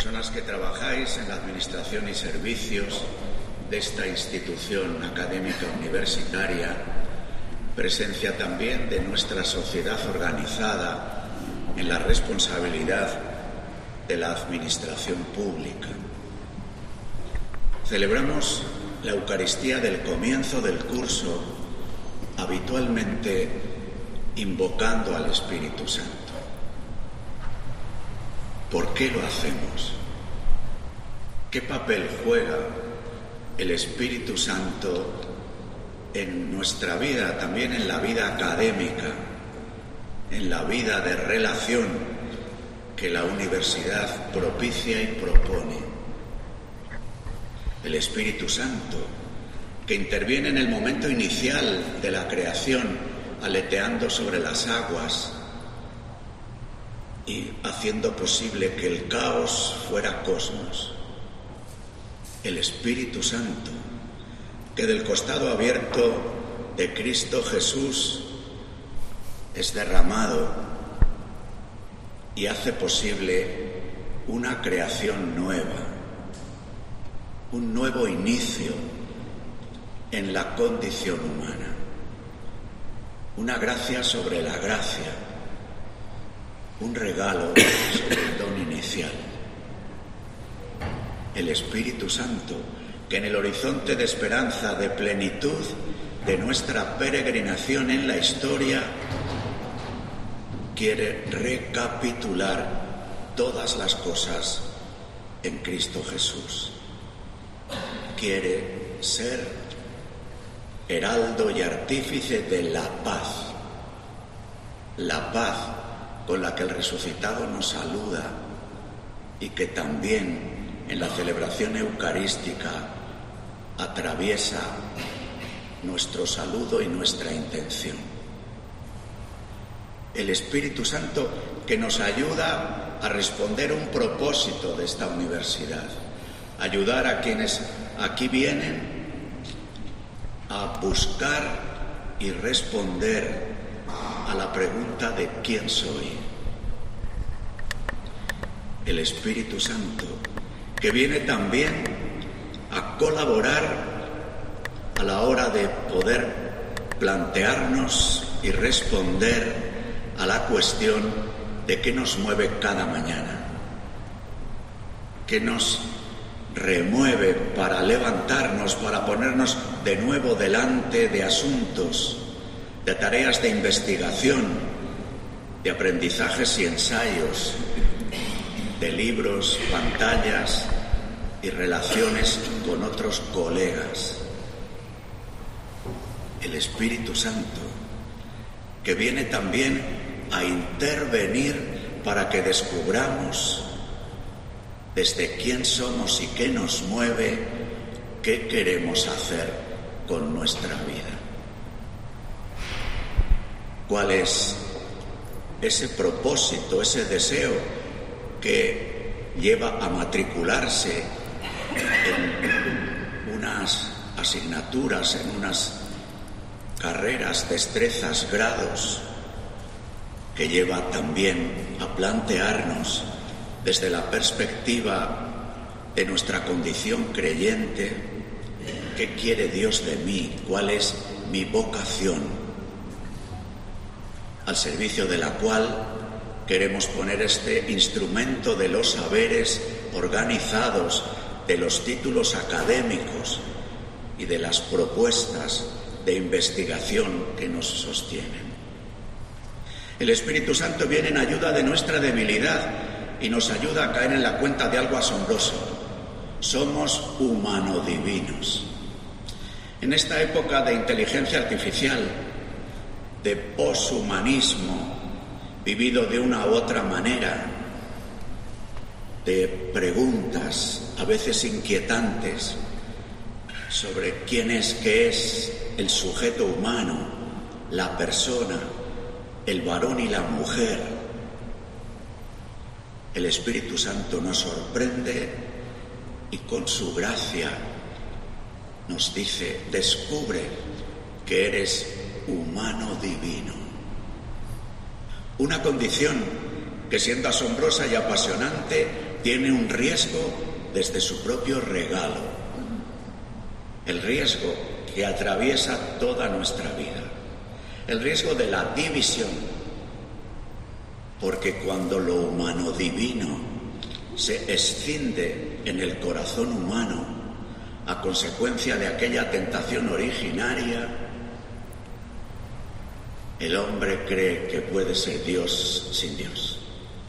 personas que trabajáis en la administración y servicios de esta institución académica universitaria, presencia también de nuestra sociedad organizada en la responsabilidad de la administración pública. Celebramos la Eucaristía del comienzo del curso, habitualmente invocando al Espíritu Santo. ¿Por qué lo hacemos? ¿Qué papel juega el Espíritu Santo en nuestra vida, también en la vida académica, en la vida de relación que la universidad propicia y propone? El Espíritu Santo, que interviene en el momento inicial de la creación, aleteando sobre las aguas y haciendo posible que el caos fuera cosmos. El Espíritu Santo, que del costado abierto de Cristo Jesús es derramado y hace posible una creación nueva, un nuevo inicio en la condición humana, una gracia sobre la gracia, un regalo sobre el don inicial. El Espíritu Santo, que en el horizonte de esperanza, de plenitud de nuestra peregrinación en la historia, quiere recapitular todas las cosas en Cristo Jesús. Quiere ser heraldo y artífice de la paz con la que el resucitado nos saluda y que también en la celebración eucarística atraviesa nuestro saludo y nuestra intención. El Espíritu Santo, que nos ayuda a responder un propósito de esta universidad, ayudar a quienes aquí vienen a buscar y responder a la pregunta de ¿quién soy? El Espíritu Santo, que viene también a colaborar a la hora de poder plantearnos y responder a la cuestión de qué nos mueve cada mañana, qué nos remueve para levantarnos, para ponernos de nuevo delante de asuntos, de tareas de investigación, de aprendizajes y ensayos, de libros, pantallas y relaciones con otros colegas. El Espíritu Santo, que viene también a intervenir para que descubramos desde quién somos y qué nos mueve, qué queremos hacer con nuestra vida. ¿Cuál es ese propósito, ese deseo que lleva a matricularse en unas asignaturas, en unas carreras, destrezas, grados, que lleva también a plantearnos desde la perspectiva de nuestra condición creyente, ¿qué quiere Dios de mí? ¿Cuál es mi vocación? Al servicio de la cual queremos poner este instrumento de los saberes organizados, de los títulos académicos y de las propuestas de investigación que nos sostienen. El Espíritu Santo viene en ayuda de nuestra debilidad y nos ayuda a caer en la cuenta de algo asombroso. Somos humano-divinos. En esta época de inteligencia artificial, de poshumanismo, vivido de una u otra manera, de preguntas a veces inquietantes sobre quién es, qué es el sujeto humano, la persona, el varón y la mujer, el Espíritu Santo nos sorprende y con su gracia nos dice: descubre que eres humano divino. Una condición que, siendo asombrosa y apasionante, tiene un riesgo desde su propio regalo, el riesgo que atraviesa toda nuestra vida, el riesgo de la división, porque cuando lo humano divino se escinde en el corazón humano a consecuencia de aquella tentación originaria, el hombre cree que puede ser Dios sin Dios.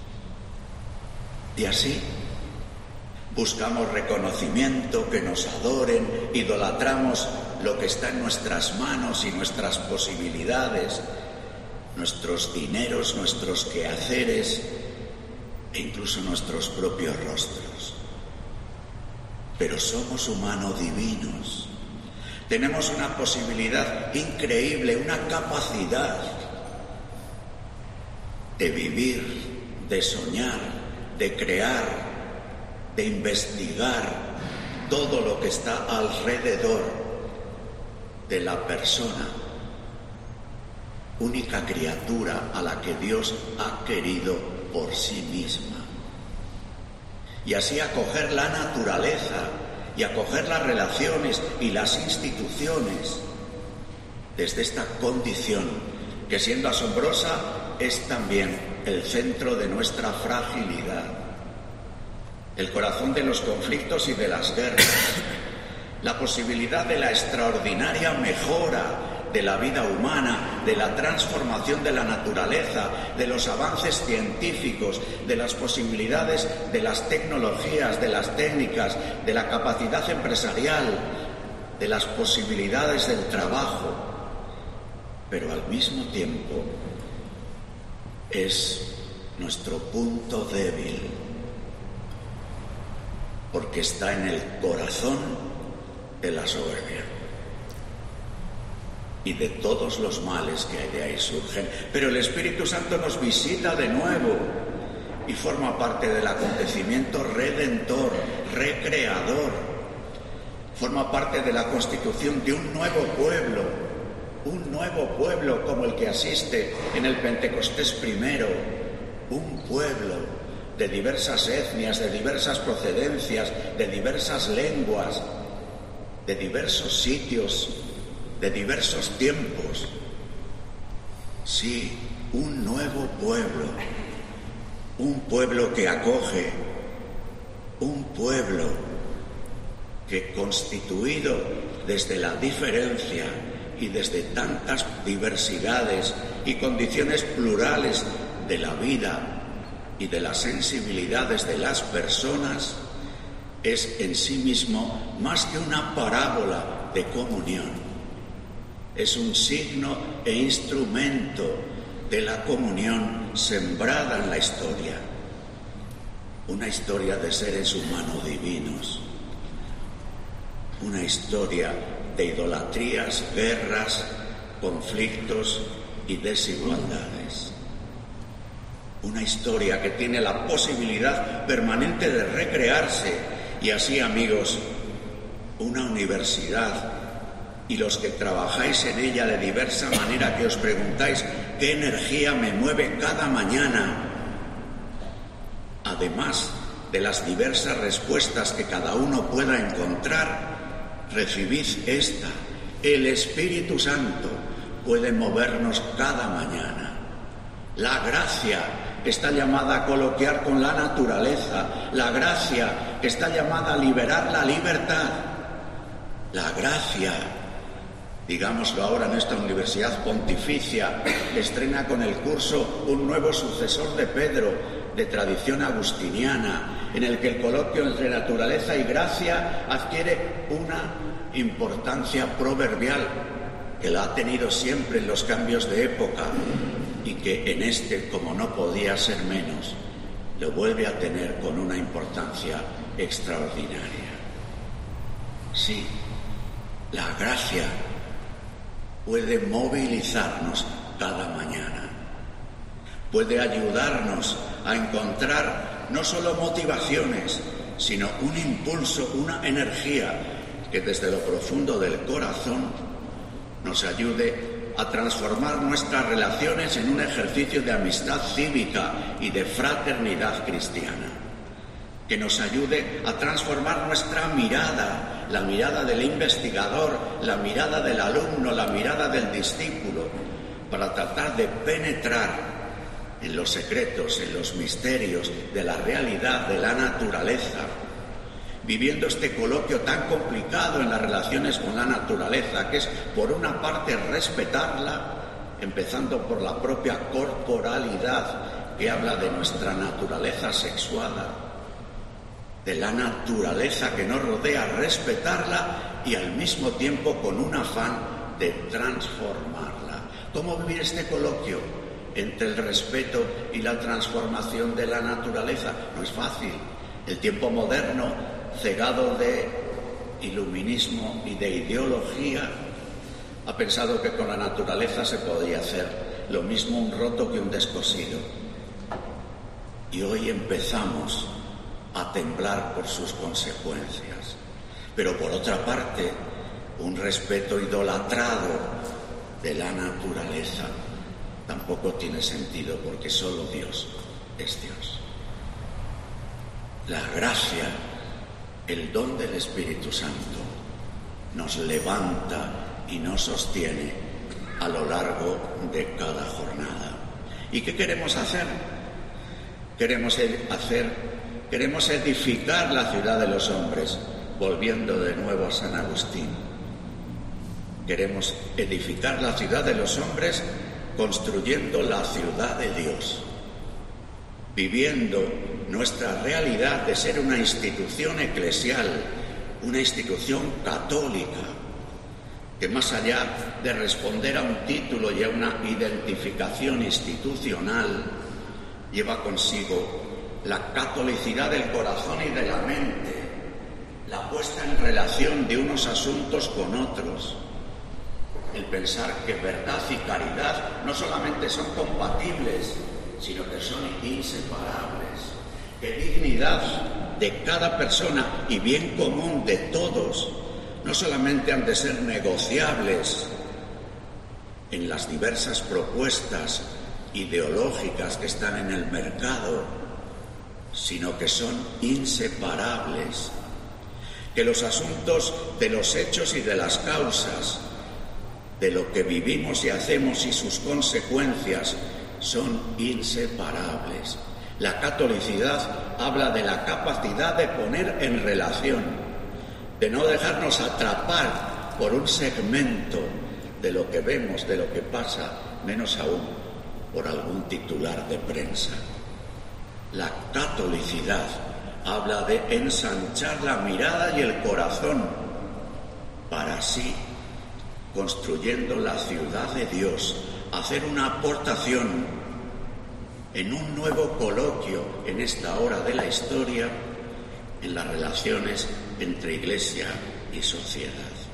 Y así buscamos reconocimiento, que nos adoren, idolatramos lo que está en nuestras manos y nuestras posibilidades, nuestros dineros, nuestros quehaceres e incluso nuestros propios rostros. Pero somos humanos divinos. Tenemos una posibilidad increíble, una capacidad de vivir, de soñar, de crear, de investigar todo lo que está alrededor de la persona, única criatura a la que Dios ha querido por sí misma. Y así acoger la naturaleza y acoger las relaciones y las instituciones desde esta condición que, siendo asombrosa, es también el centro de nuestra fragilidad, el corazón de los conflictos y de las guerras, la posibilidad de la extraordinaria mejora de la vida humana, de la transformación de la naturaleza, de los avances científicos, de las posibilidades de las tecnologías, de las técnicas, de la capacidad empresarial, de las posibilidades del trabajo. Pero al mismo tiempo es nuestro punto débil, porque está en el corazón de la soberbia y de todos los males que de ahí surgen. Pero el Espíritu Santo nos visita de nuevo y forma parte del acontecimiento redentor, recreador. Forma parte de la constitución de un nuevo pueblo como el que asiste en el Pentecostés primero, un pueblo de diversas etnias, de diversas procedencias, de diversas lenguas, de diversos sitios, de diversos tiempos. Sí, un nuevo pueblo, un pueblo que acoge, un pueblo que, constituido desde la diferencia y desde tantas diversidades y condiciones plurales de la vida y de las sensibilidades de las personas, es en sí mismo más que una parábola de comunión. Es un signo e instrumento de la comunión sembrada en la historia. Una historia de seres humanos divinos. Una historia de idolatrías, guerras, conflictos y desigualdades. Una historia que tiene la posibilidad permanente de recrearse. Y así, amigos, una universidad, y los que trabajáis en ella de diversa manera, que os preguntáis qué energía me mueve cada mañana, además de las diversas respuestas que cada uno pueda encontrar, recibid esta: el Espíritu Santo puede movernos cada mañana. La gracia que está llamada a coloquiar con la naturaleza, la gracia que está llamada a liberar la libertad, la gracia, digámoslo ahora, en esta universidad pontificia, que estrena con el curso un nuevo sucesor de Pedro, de tradición agustiniana, en el que el coloquio entre naturaleza y gracia adquiere una importancia proverbial que la ha tenido siempre en los cambios de época y que en este, como no podía ser menos, lo vuelve a tener con una importancia extraordinaria. Sí, la gracia puede movilizarnos cada mañana, puede ayudarnos a encontrar no solo motivaciones, sino un impulso, una energía que desde lo profundo del corazón nos ayude a transformar nuestras relaciones en un ejercicio de amistad cívica y de fraternidad cristiana. que nos ayude a transformar nuestra mirada, la mirada del investigador, la mirada del alumno, la mirada del discípulo, para tratar de penetrar en los secretos, en los misterios de la realidad, de la naturaleza, viviendo este coloquio tan complicado en las relaciones con la naturaleza, que es, por una parte, respetarla, empezando por la propia corporalidad, que habla de nuestra naturaleza sexuada, de la naturaleza que nos rodea, respetarla y al mismo tiempo con un afán de transformarla. ¿Cómo vivir este coloquio entre el respeto y la transformación de la naturaleza? No es fácil. El tiempo moderno, cegado de iluminismo y de ideología, ha pensado que con la naturaleza se podía hacer lo mismo un roto que un descosido. Y hoy empezamos a temblar por sus consecuencias. Pero por otra parte, un respeto idolatrado de la naturaleza tampoco tiene sentido, porque solo Dios es Dios. La gracia, el don del Espíritu Santo, nos levanta y nos sostiene a lo largo de cada jornada. ¿Y qué queremos hacer? Queremos edificar la ciudad de los hombres, volviendo de nuevo a San Agustín. Queremos edificar la ciudad de los hombres construyendo la ciudad de Dios, viviendo nuestra realidad de ser una institución eclesial, una institución católica, que más allá de responder a un título y a una identificación institucional, lleva consigo la catolicidad del corazón y de la mente, la puesta en relación de unos asuntos con otros, el pensar que verdad y caridad no solamente son compatibles, sino que son inseparables, que dignidad de cada persona y bien común de todos no solamente han de ser negociables en las diversas propuestas ideológicas que están en el mercado, sino que son inseparables, que los asuntos de los hechos y de las causas, de lo que vivimos y hacemos y sus consecuencias, son inseparables. La catolicidad habla de la capacidad de poner en relación, de no dejarnos atrapar por un segmento de lo que vemos, de lo que pasa, menos aún por algún titular de prensa. La catolicidad habla de ensanchar la mirada y el corazón para así, construyendo la ciudad de Dios, hacer una aportación en un nuevo coloquio en esta hora de la historia en las relaciones entre Iglesia y sociedad.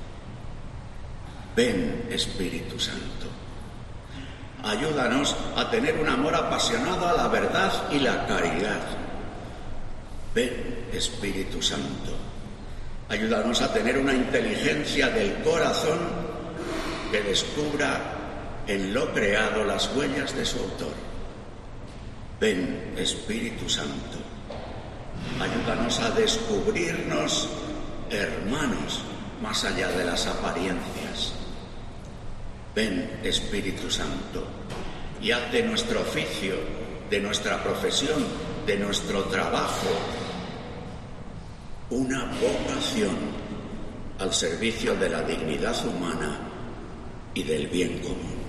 Ven, Espíritu Santo, ayúdanos a tener un amor apasionado a la verdad y la caridad. Ven, Espíritu Santo, ayúdanos a tener una inteligencia del corazón que descubra en lo creado las huellas de su autor. Ven, Espíritu Santo, ayúdanos a descubrirnos hermanos más allá de las apariencias. Ven, Espíritu Santo, y haz de nuestro oficio, de nuestra profesión, de nuestro trabajo, una vocación al servicio de la dignidad humana y del bien común.